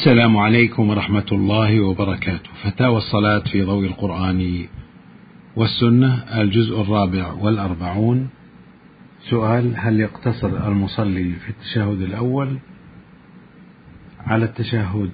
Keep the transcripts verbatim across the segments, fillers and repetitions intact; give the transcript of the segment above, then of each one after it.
السلام عليكم ورحمة الله وبركاته. فتاوى الصلاة في ضوء القرآن والسنة، الجزء الرابع والأربعون. سؤال: هل يقتصر المصلي في التشهد الأول على التشهد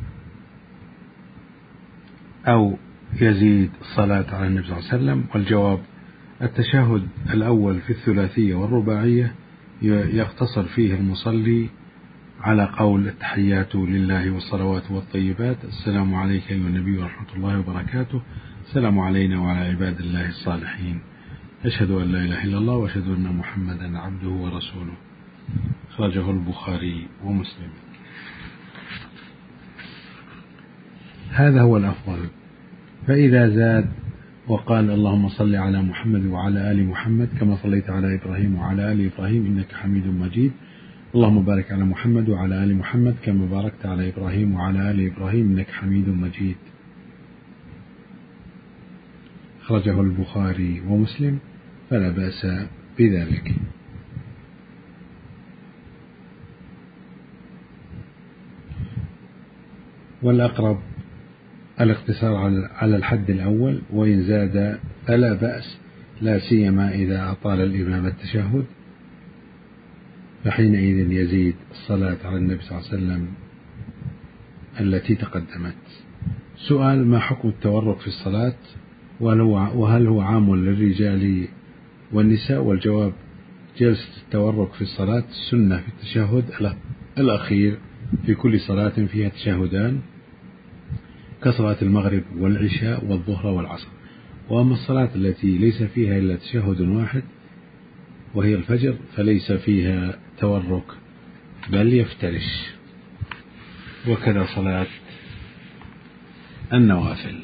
أو يزيد الصلاة على النبي صلى الله عليه وسلم؟ والجواب: التشهد الأول في الثلاثية والرباعية يقتصر فيه المصلي على قول التحيات لله والصلوات والطيبات: السلام عليك أيها النبي ورحمة الله وبركاته، السلام علينا وعلى عباد الله الصالحين، أشهد أن لا إله إلا الله وأشهد أن محمدا عبده ورسوله. أخرجه البخاري ومسلم. هذا هو الأفضل. فإذا زاد وقال: اللهم صل على محمد وعلى آل محمد كما صليت على إبراهيم وعلى آل إبراهيم إنك حميد مجيد، اللهم بارك على محمد وعلى آل محمد كما باركت على إبراهيم وعلى آل إبراهيم إنك حميد مجيد. أخرجه البخاري ومسلم، فلا بأس بذلك. والأقرب الاقتصار على الحد الأول، وإن زاد فلا بأس، لا سيما إذا أطال الإمام التشهد، فحينئذ يزيد الصلاة على النبي صلى الله عليه وسلم التي تقدمت. سؤال: ما حكم التورك في الصلاة، وهل هو عام للرجال والنساء؟ والجواب: جلسة التورك في الصلاة سنة في التشهد الأخير في كل صلاة فيها تشهدان، كصلاة المغرب والعشاء والظهر والعصر. وأما الصلاة التي ليس فيها إلا تشهد واحد وهي الفجر فليس فيها تورك بل يفترش، وكذا صلاة النوافل.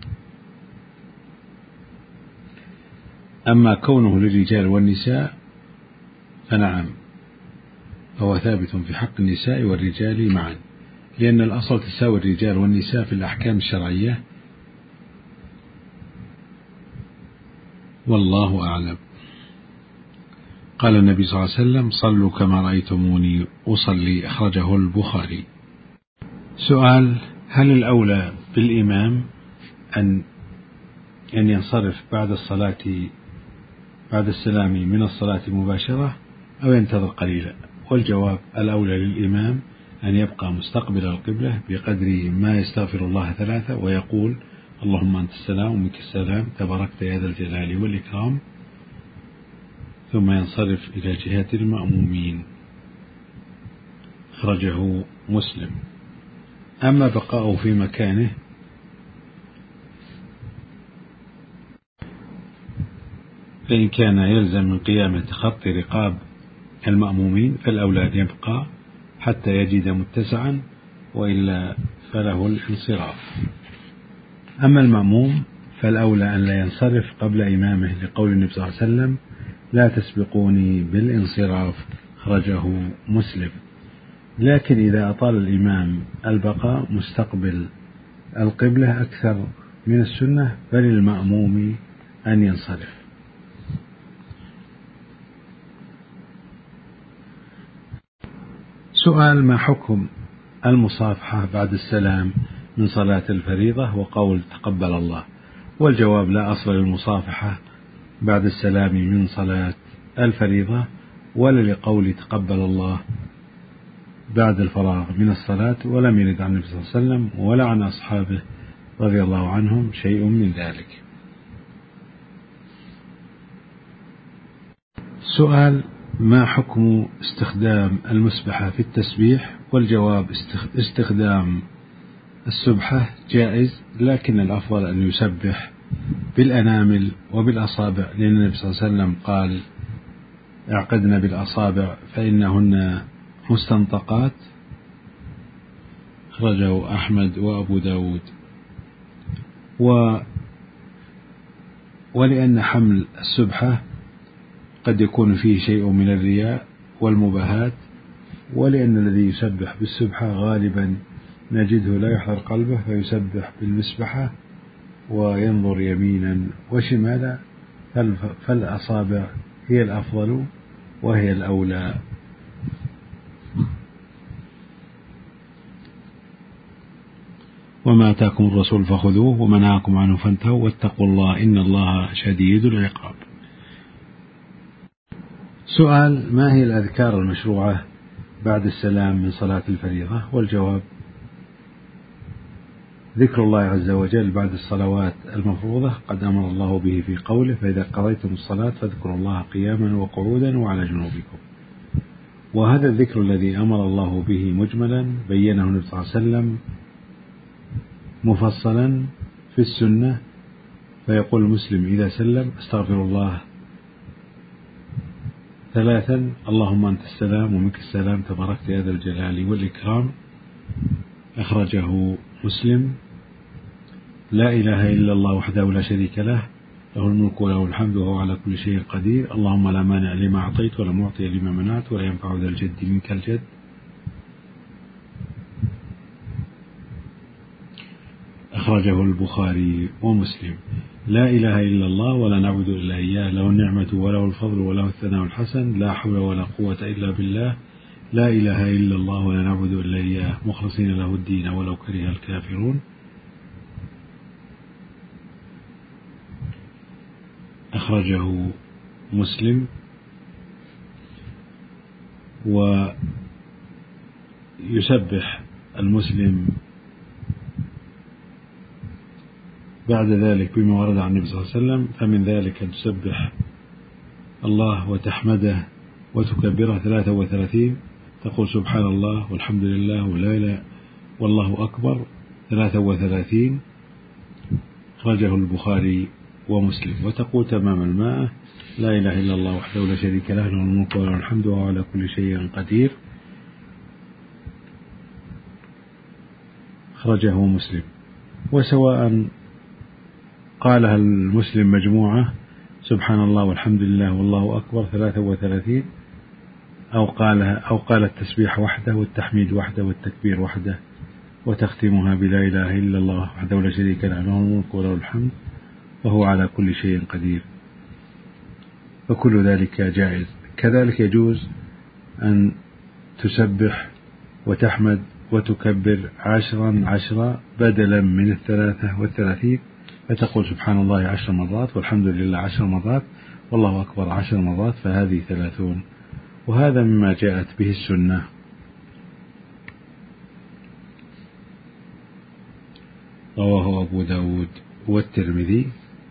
أما كونه للرجال والنساء فنعم، هو ثابت في حق النساء والرجال معا، لأن الأصل تساوي الرجال والنساء في الأحكام الشرعية، والله أعلم. قال النبي صلى الله عليه وسلم: صلوا كما رأيتموني أصلي. أخرجه البخاري. سؤال: هل الأولى بالإمام أن أن ينصرف بعد الصلاة بعد السلام من الصلاة مباشرة أو ينتظر قليلا؟ والجواب: الأولى للإمام أن يبقى مستقبل القبلة بقدر ما يستغفر الله ثلاثة ويقول: اللهم أنت السلام ومنك السلام تباركت يا ذا الجلال والإكرام، ثم ينصرف إلى جهة المأمومين. أخرجه مسلم. أما بقاؤه في مكانه فإن كان يلزم من قيامه تخطي رقاب المأمومين فالأولى أن يبقى حتى يجد متسعا، وإلا فله الانصراف. أما المأموم فالأولى أن لا ينصرف قبل إمامه، لقول النبي صلى الله عليه وسلم: لا تسبقوني بالانصراف. أخرجه مسلم. لكن إذا أطال الإمام البقاء مستقبل القبلة أكثر من السنة فللمأموم أن ينصرف. سؤال: ما حكم المصافحة بعد السلام من صلاة الفريضة وقول تقبل الله؟ والجواب: لا أصل للمصافحة بعد السلام من صلاة الفريضة، ولا لقول تقبل الله بعد الفراغ من الصلاة، ولم يرد عن النبي صلى الله عليه وسلم ولا عن أصحابه رضي الله عنهم شيء من ذلك. سؤال: ما حكم استخدام المسبحة في التسبيح؟ والجواب: استخدام السبحة جائز، لكن الأفضل أن يسبح بالأنامل وبالأصابع، لأن النبي صلى الله عليه وسلم قال: اعقدن بالأصابع فإنهن مستنطقات. أخرجه أحمد وأبو داود. و ولأن حمل السبحة قد يكون فيه شيء من الرياء والمباهات، ولأن الذي يسبح بالسبحة غالبا نجده لا يحضر قلبه فيسبح بالمسبحة وينظر يمينا وشمالا، فالأصابع هي الأفضل وهي الأولى. وما أتاكم الرسول فخذوه وما نهاكم عنه فانتهوا واتقوا الله إن الله شديد العقاب. سؤال: ما هي الأذكار المشروعة بعد السلام من صلاة الفريضة؟ والجواب: ذكر الله عز وجل بعد الصلوات المفروضة قد أمر الله به في قوله: فإذا قضيتم الصلاة فاذكروا الله قياما وقعودا وعلى جنوبكم. وهذا الذكر الذي أمر الله به مجملا بينه النبي صلى الله عليه وسلم مفصلا في السنة، فيقول المسلم إذا سلم: استغفر الله ثلاثا اللهم أنت السلام ومنك السلام تباركت يا ذا الجلال والإكرام. أخرجه مسلم. لا إله إلا الله وحده لا شريك له له الملك وله الحمد وهو على كل شيء قدير. اللهم لا مانع لما أعطيت ولا معطي لما منعت ولا ينفع ذا الجد منك الجد. أخرجه البخاري ومسلم. لا إله إلا الله ولا نعبد إلا إياه له النعمة وله الفضل وله الثناء الحسن لا حول ولا قوة إلا بالله. لا إله إلا الله ولا نعبد إلا إياه مخلصين له الدين ولو كره الكافرون. أخرجه مسلم. ويسبح المسلم بعد ذلك بما ورد عن النبي صلى الله عليه وسلم، فمن ذلك أن تسبح الله وتحمده وتكبره ثلاثة وثلاثين، تقول سبحان الله والحمد لله ولا إله والله أكبر ثلاثة وثلاثين. أخرجه البخاري ومسلم. وتقول تمام الماء: لا إله إلا الله وحده لا شريك له له الملك وله الحمد وهو على كل شيء قدير. أخرجه مسلم. وسواء قالها المسلم مجموعة سبحان الله والحمد لله والله أكبر ثلاثة وثلاثين، أو قالها أو قال التسبيح وحده والتحميد وحده والتكبير وحده وتختمها بلا إله إلا الله وحده لا شريك له له الملك وله الحمد وهو على كل شيء قدير، فكل ذلك جائز. كذلك يجوز أن تسبح وتحمد وتكبر عشرا عشرا بدلا من الثلاثة والثلاثين، فتقول سبحان الله عشر مرات والحمد لله عشر مرات والله أكبر عشر مرات، فهذه ثلاثون. وهذا مما جاءت به السنة. رواه أبو داود والترمذي.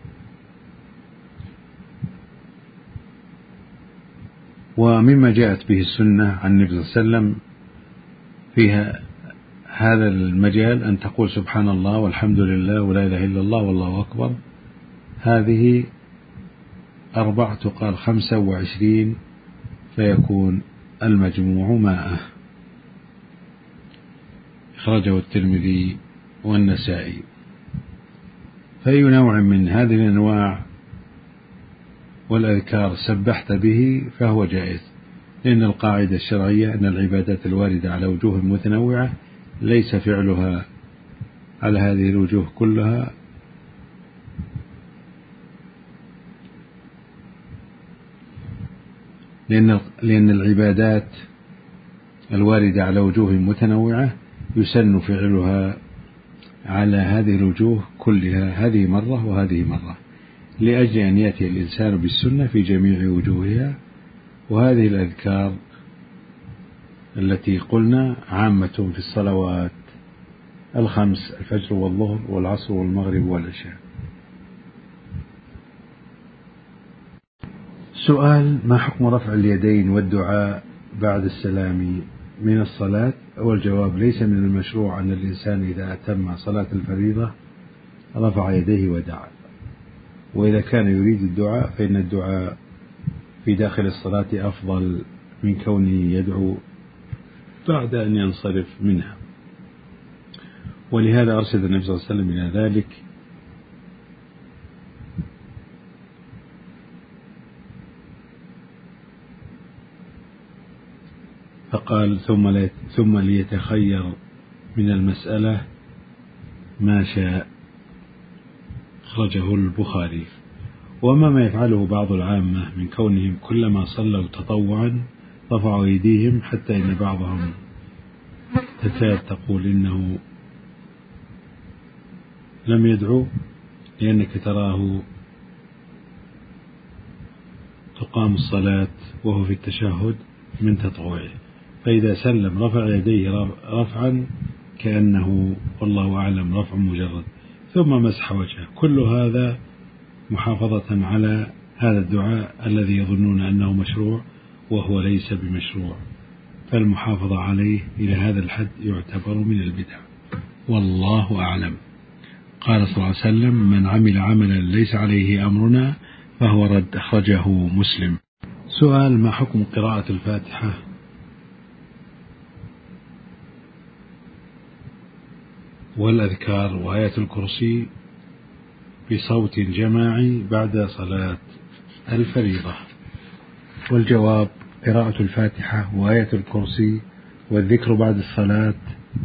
ومما جاءت به السنة عن النبي صلى الله عليه وسلم فيها هذا المجال أن تقول سبحان الله والحمد لله ولا إله إلا الله والله أكبر، هذه أربع تقال خمسة وعشرين، فيكون المجموع مائة. أخرجه الترمذي والنسائي. فأي نوع من هذه الأنواع والأذكار سبحت به فهو جائز، لأن القاعدة الشرعية أن العبادات الواردة على وجوه متنوعة ليس فعلها على هذه الوجوه كلها، لأن لأن العبادات الواردة على وجوه متنوعة يسن فعلها على هذه الوجوه كلها، هذه مرة وهذه مرة، لأجل أن يأتي الإنسان بالسنة في جميع وجوهها. وهذه الأذكار التي قلنا عامة في الصلوات الخمس: الفجر والظهر والعصر والمغرب والعشاء. سؤال: ما حكم رفع اليدين والدعاء بعد السلام من الصلاة؟ والجواب: ليس من المشروع أن الإنسان إذا أتم صلاة الفريضة رفع يديه ودعا، وإذا كان يريد الدعاء فإن الدعاء في داخل الصلاة أفضل من كونه يدعو بعد أن ينصرف منها، ولهذا أرشد النبي صلى الله عليه وسلم إلى ذلك، فقال: ثم ثم ليتخير من المسألة ما شاء. أخرجه البخاري. وما ما يفعله بعض العامة من كونهم كلما صلوا تطوعا رفعوا أيديهم، حتى إن بعضهم تكاد تقول إنه لم يدعو، لأنك تراه تقام الصلاة وهو في التشهد من تطوعه، فإذا سلم رفع يديه رفعا كأنه والله أعلم رفع مجرد، ثم مسح وجهه. كل هذا محافظة على هذا الدعاء الذي يظنون أنه مشروع وهو ليس بمشروع، فالمحافظة عليه إلى هذا الحد يعتبر من البدع، والله أعلم. قال صلى الله عليه وسلم: من عمل عملا ليس عليه أمرنا فهو رد، أخرجه مسلم. سؤال: ما حكم قراءة الفاتحة والأذكار وآية الكرسي بصوت جماعي بعد صلاة الفريضة؟ والجواب: قراءة الفاتحة وآية الكرسي والذكر بعد الصلاة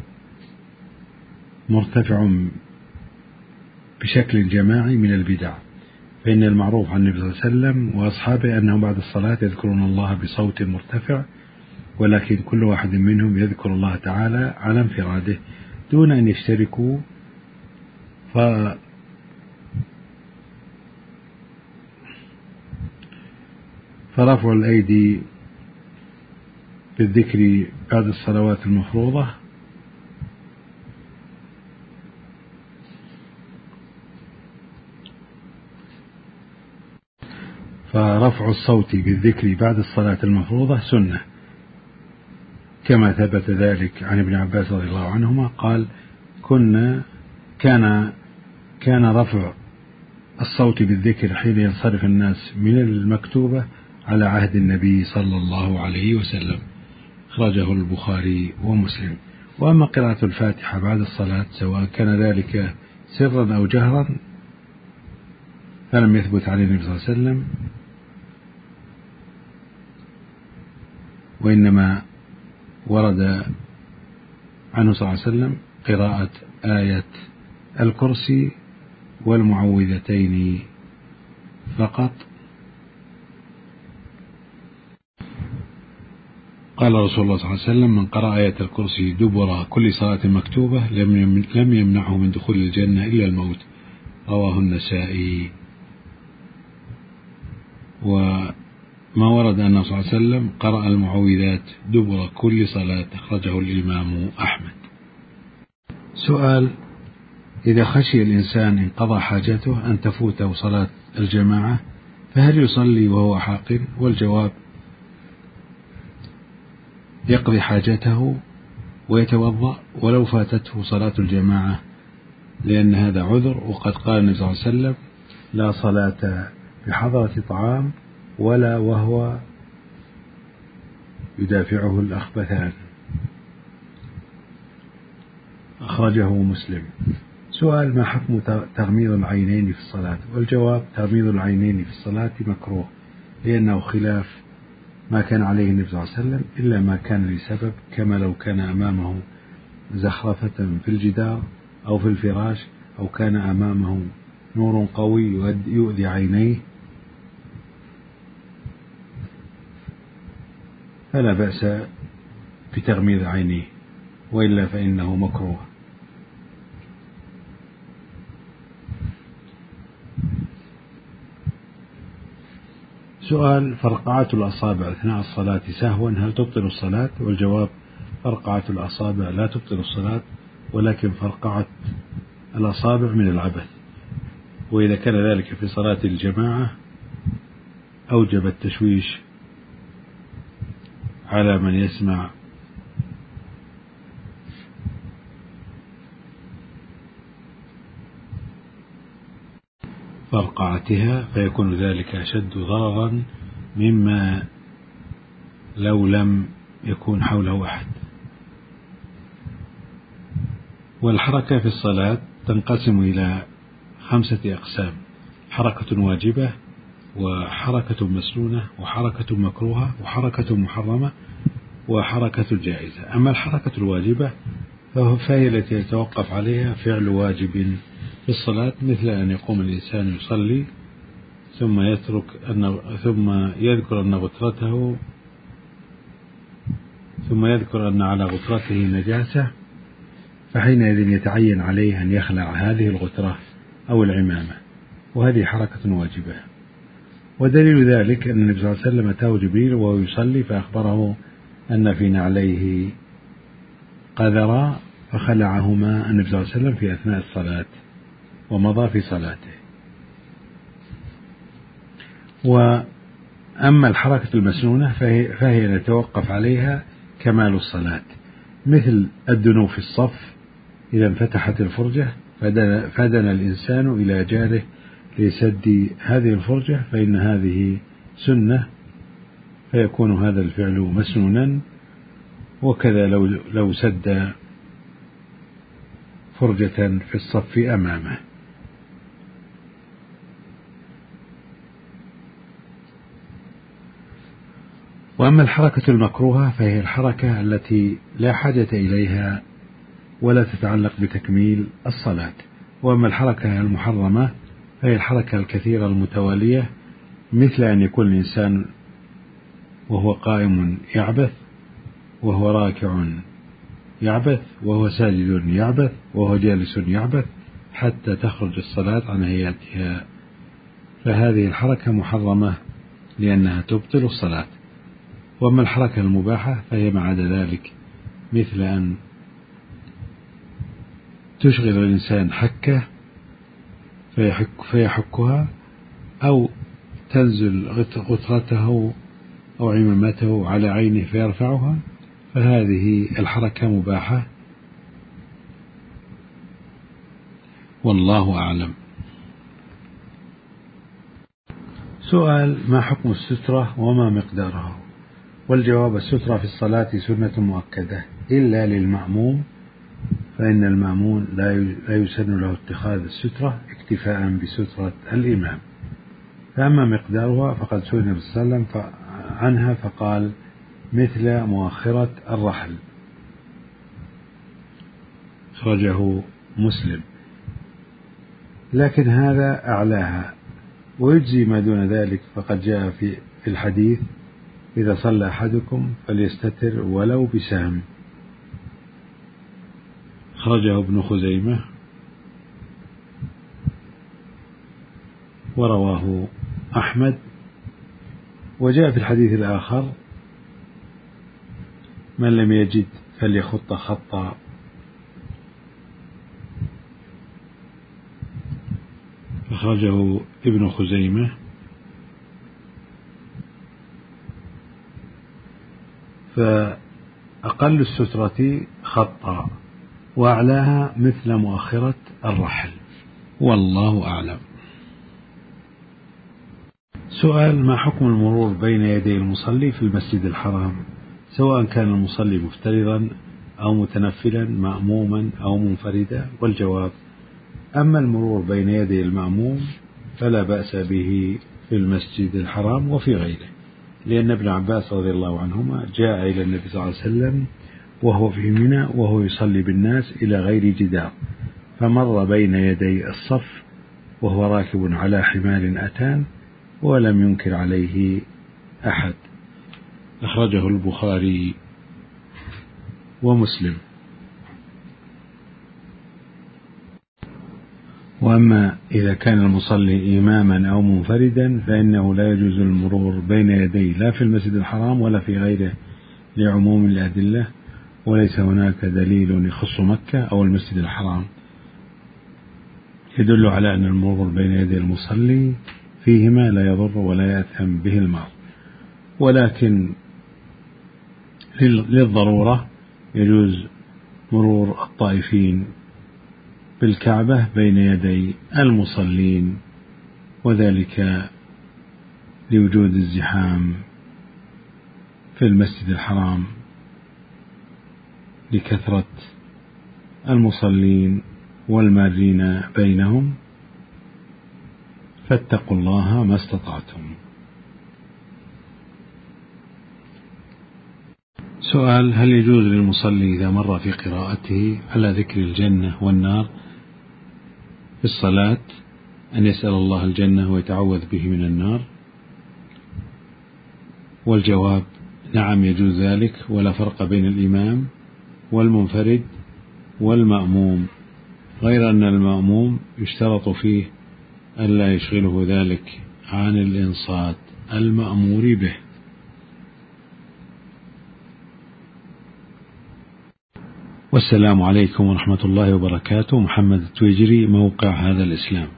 مرتفع بشكل جماعي من البدع، فإن المعروف عن النبي صلى الله عليه وسلم وأصحابه أنهم بعد الصلاة يذكرون الله بصوت مرتفع، ولكن كل واحد منهم يذكر الله تعالى على انفراده دون أن يشتركوا، ف فرفع الأيدي بالذكر بعد الصلوات المفروضة فرفع الصوت بالذكر بعد الصلاة المفروضة سنة، كما ثبت ذلك عن ابن عباس رضي الله عنهما قال: كنا كان كان رفع الصوت بالذكر حين ينصرف الناس من المكتوبة على عهد النبي صلى الله عليه وسلم، أخرجه البخاري ومسلم. وأما قراءة الفاتحة بعد الصلاة سواء كان ذلك سرا أو جهرا فلم يثبت عن النبي صلى الله عليه وسلم، وإنما ورد عنه صلى الله عليه وسلم قراءة آية الكرسي والمعوذتين فقط. قال رسول الله صلى الله عليه وسلم: من قرأ آية الكرسي دبر كل صلاة مكتوبة لم يمنعه من دخول الجنة إلا الموت، رواه النسائي. وما ورد أنه صلى الله عليه وسلم قرأ المعوذات دبر كل صلاة، أخرجه الإمام أحمد. سؤال: إذا خشي الإنسان إن قضى حاجته أن تفوته صلاة الجماعة فهل يصلي وهو حاقن؟ والجواب: يقضي حاجته ويتوضأ ولو فاتته صلاة الجماعة، لأن هذا عذر، وقد قال النبي صلى الله عليه وسلم: لا صلاة بحضرة طعام ولا وهو يدافعه الأخبثان، أخرجه مسلم. سؤال: ما حكم تغميض العينين في الصلاة؟ والجواب: تغميض العينين في الصلاة مكروه، لأنه خلاف ما كان عليه النبي صلى الله عليه وسلم، إلا ما كان لسبب، كما لو كان أمامه زخرفة في الجدار أو في الفراش، أو كان أمامه نور قوي يؤذي عينيه فلا بأس بتغميض عينيه، وإلا فإنه مكروه. سؤال: فرقعات الأصابع أثناء الصلاة سهوا هل تبطل الصلاة؟ والجواب: فرقعة الأصابع لا تبطل الصلاة، ولكن فرقعة الأصابع من العبث، وإذا كان ذلك في صلاة الجماعة أوجب التشويش على من يسمع فرقعتها، فيكون ذلك أشد ضررا مما لو لم يكون حوله أحد. والحركة في الصلاة تنقسم إلى خمسة أقسام: حركة واجبة، وحركة مسنونة، وحركة مكروهة، وحركة محرمة، وحركة جائزة. أما الحركة الواجبة فهي التي يتوقف عليها فعل واجب في الصلاة، مثل أن يقوم الإنسان يصلي ثم يترك أن ثم يذكر أن غترته ثم يذكر أن على غترته نجاسة فحينئذ يتعين عليه أن يخلع هذه الغترة أو العمامة، وهذه حركة واجبة. ودليل ذلك أن النبي صلى الله عليه وسلم أتاه جبريل وهو يصلي فأخبره أن في نعليه قذرا فخلعهما النبي صلى الله عليه وسلم في أثناء الصلاة ومضى في صلاته. وأما الحركة المسنونة فهي, فهي نتوقف عليها كمال الصلاة، مثل الدنو في الصف إذا انفتحت الفرجة فدنا, فدنا الإنسان إلى جاره لسد هذه الفرجة، فإن هذه سنة فيكون هذا الفعل مسنونا. وكذا لو, لو سد فرجة في الصف أمامه. وأما الحركة المكروهة فهي الحركة التي لا حاجة إليها ولا تتعلق بتكميل الصلاة. وأما الحركة المحرمة فهي الحركة الكثيرة المتوالية، مثل أن يكون الإنسان وهو قائم يعبث، وهو راكع يعبث، وهو ساجد يعبث، وهو جالس يعبث، حتى تخرج الصلاة عن هيئتها، فهذه الحركة محرمة لأنها تبطل الصلاة. وأما الحركة المباحة فهي ما عدا ذلك، مثل أن تشغل الإنسان حكة فيحك فيحكها، أو تنزل غترته أو عمامته على عينه فيرفعها، فهذه الحركة مباحة والله أعلم. سؤال: ما حكم السترة وما مقدارها؟ والجواب: السترة في الصلاة سنة مؤكدة إلا للمأموم، فإن المأمون لا يسن له اتخاذ السترة اكتفاء بسترة الإمام. فأما مقدارها فقد سئل النبي صلى الله عليه وسلم عنها فقال: مثل مؤخرة الرحل، أخرجه مسلم. لكن هذا أعلاها، ويجزي ما دون ذلك، فقد جاء في الحديث: إذا صلى أحدكم فليستتر ولو بسهم، أخرجه ابن خزيمة ورواه أحمد. وجاء في الحديث الآخر: من لم يجد فليخط خطا، أخرجه ابن خزيمة. فأقل السترة خطا، وأعلاها مثل مؤخرة الرحل، والله أعلم. سؤال: ما حكم المرور بين يدي المصلي في المسجد الحرام، سواء كان المصلي مفترضا أو متنفلا، مأموما أو منفردا؟ والجواب: أما المرور بين يدي المأموم فلا بأس به في المسجد الحرام وفي غيره، لأن ابن عباس رضي الله عنهما جاء إلى النبي صلى الله عليه وسلم وهو في منى وهو يصلي بالناس إلى غير جدار، فمر بين يدي الصف وهو راكب على حمار أتان ولم ينكر عليه أحد، أخرجه البخاري ومسلم. وأما إذا كان المصلي إماما أو منفردا فإنه لا يجوز المرور بين يديه لا في المسجد الحرام ولا في غيره لعموم الأدلة، وليس هناك دليل يخص مكة أو المسجد الحرام يدل على أن المرور بين يدي المصلي فيهما لا يضر ولا يأثم به المرء، ولكن للضرورة يجوز مرور الطائفين بالكعبة بين يدي المصلين، وذلك لوجود الزحام في المسجد الحرام لكثرة المصلين والمارين بينهم، فاتقوا الله ما استطعتم. سؤال: هل يجوز للمصلي إذا مر في قراءته على ذكر الجنة والنار في الصلاة أن يسأل الله الجنة ويتعوذ به من النار؟ والجواب: نعم يجوز ذلك، ولا فرق بين الإمام والمنفرد والمأموم، غير أن المأموم يشترط فيه ألا يشغله ذلك عن الإنصات المأمور به. والسلام عليكم ورحمة الله وبركاته. محمد التويجري، موقع هذا الإسلام.